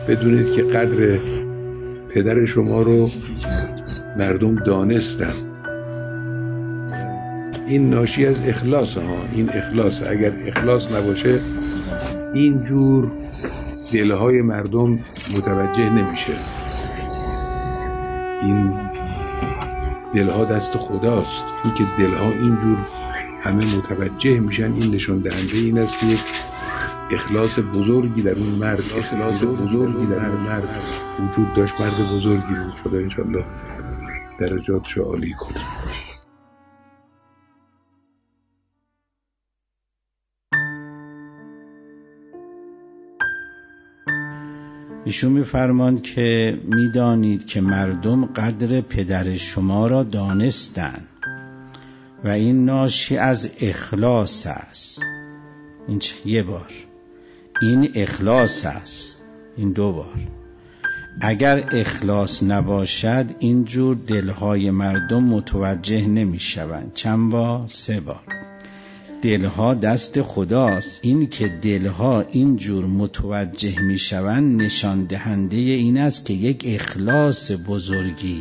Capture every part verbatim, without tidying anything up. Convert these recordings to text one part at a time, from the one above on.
بدونید که قدر پدر شما رو مردم دانستن. این ناشی از اخلاص ها، این اخلاص. اگر اخلاص نباشه اینجور دلهای مردم متوجه نمیشه. این دلها دست خداست. این که دلها اینجور همه متوجه میشن، این نشان دهنده این است که یک اخلاص بزرگی در اون مرد اخلاص بزرگی در اون مرد وجود داشت. مرد بزرگی بود. خدا انشالله درجاتشو عالی کنه. ایشون می‌فرماند که می‌دانید که مردم قدر پدر شما را دانستند و این ناشی از اخلاص است. این یه بار. این اخلاص است. این دو بار. اگر اخلاص نباشد اینجور دلهای مردم متوجه نمی‌شوند. چند بار؟ سه بار. دلها دست خداست. این که دلها اینجور متوجه می شوند نشان دهنده این است که یک اخلاص بزرگی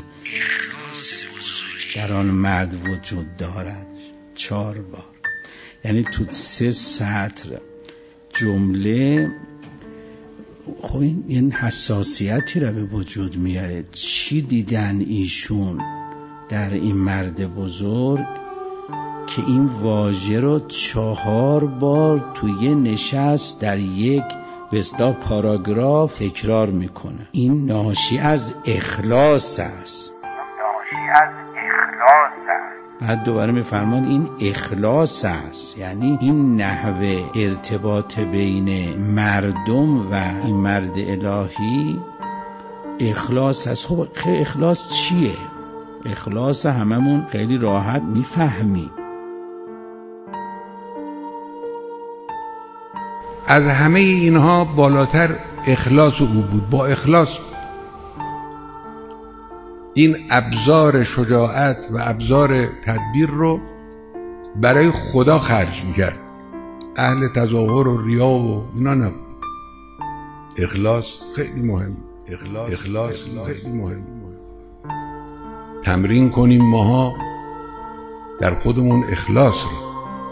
در آن مرد وجود دارد. چهار بار. یعنی تو سه سطر جمله خب این حساسیتی را به وجود میاره. چی دیدن ایشون در این مرد بزرگ که این واژه رو چهار بار توی نشست در یک به اصطلاح پاراگراف تکرار میکنه. این ناشی از اخلاص است. ناشی از اخلاص است. بعد دوباره میفرماند این اخلاص است، یعنی این نحوه ارتباط بین مردم و این مرد الهی اخلاص است. خب اخلاص چیه؟ اخلاص هممون خیلی راحت میفهمیم. از همه اینها بالاتر اخلاص او بود. با اخلاص این ابزار شجاعت و ابزار تدبیر رو برای خدا خرج میکرد. اهل تظاهر و ریا و اینا نبود. اخلاص خیلی مهم. اخلاص, اخلاص خیلی مهم. تمرین کنیم ماها در خودمون اخلاص رو.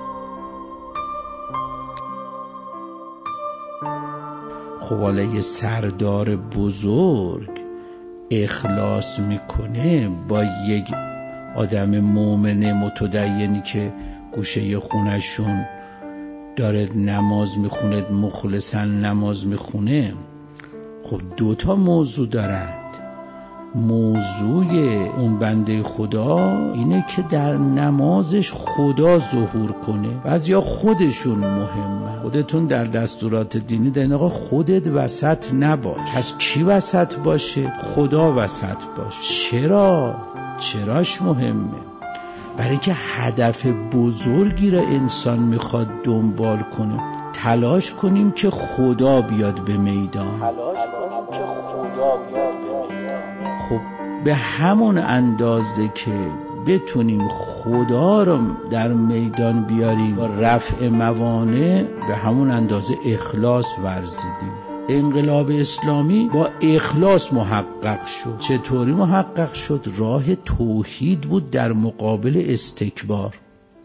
خب حالا یه سردار بزرگ اخلاص میکنه با یک آدم مومن متدینی که گوشه خونشون داره نماز میخونه، مخلصا نماز میخونه. خب دوتا موضوع دارند. موضوع اون بنده خدا اینه که در نمازش خدا ظهور کنه. بعضیا خودشون مهمه. خودتون در دستورات دینی دارین آقا خودت وسط نباش. پس کی وسط باشه؟ خدا وسط باشه. چرا؟ چراش مهمه؟ برای که هدف بزرگی را انسان میخواد دنبال کنه. تلاش کنیم که خدا بیاد به میدان. تلاش کنیم که خدا بیاد به میدان. خب به همون اندازه که بتونیم خدا رو در میدان بیاریم با رفع موانع، به همون اندازه اخلاص ورزیدیم. انقلاب اسلامی با اخلاص محقق شد. چطوری محقق شد؟ راه توحید بود در مقابل استکبار.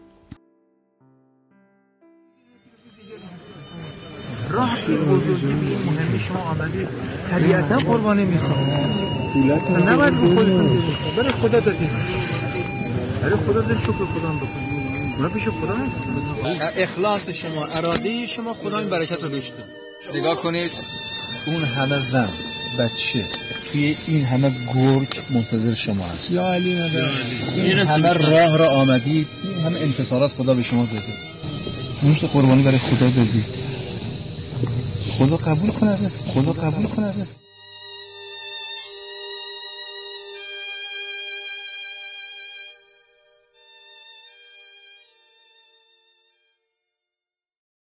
راه بزرگی مهمی شما آمدید طبیعتا قربانی میخوام. اصلا نباید به خودتون بخورید. برای خدا دادید. برای خدا دادید شکر خدا بکنید. اونا پیش خدا هست. اخلاص شما، اراده شما خدا این برکت رو بهش داد. نگاه کنید اون همه زن، بچه توی این همه گرگ منتظر شما هست. یا علی نداره. این همه راه را آمدید، این همه انتصارات خدا به شما داده. نوشت قربانی برای خدا دادید. خدا قبول کنه ازت. خدا قبول کنه ازت.